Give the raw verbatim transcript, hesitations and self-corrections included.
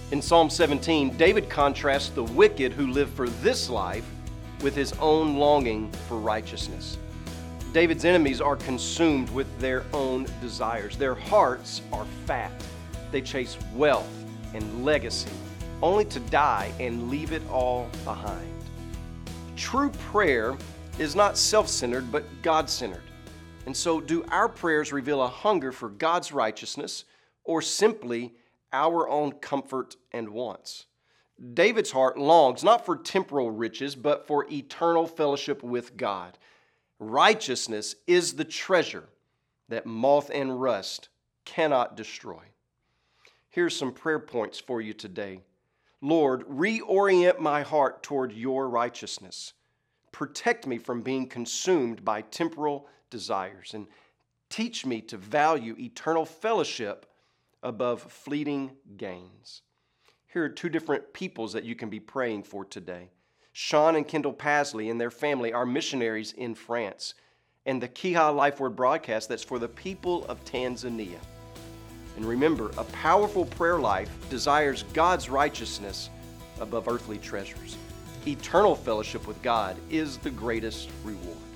In Psalm seventeen, David contrasts the wicked who live for this life with his own longing for righteousness. David's enemies are consumed with their own desires. Their hearts are fat. They chase wealth and legacy, only to die and leave it all behind. True prayer is not self-centered, but God-centered. And so, do our prayers reveal a hunger for God's righteousness, or simply our own comfort and wants? David's heart longs not for temporal riches, but for eternal fellowship with God. Righteousness is the treasure that moth and rust cannot destroy. Here's some prayer points for you today. Lord, reorient my heart toward your righteousness. Protect me from being consumed by temporal desires, and teach me to value eternal fellowship above fleeting gains. Here are two different peoples that you can be praying for today. Sean and Kendall Pasley and their family are missionaries in France, and the Kiha Life Word broadcast that's for the people of Tanzania. And remember, a powerful prayer life desires God's righteousness above earthly treasures. Eternal fellowship with God is the greatest reward.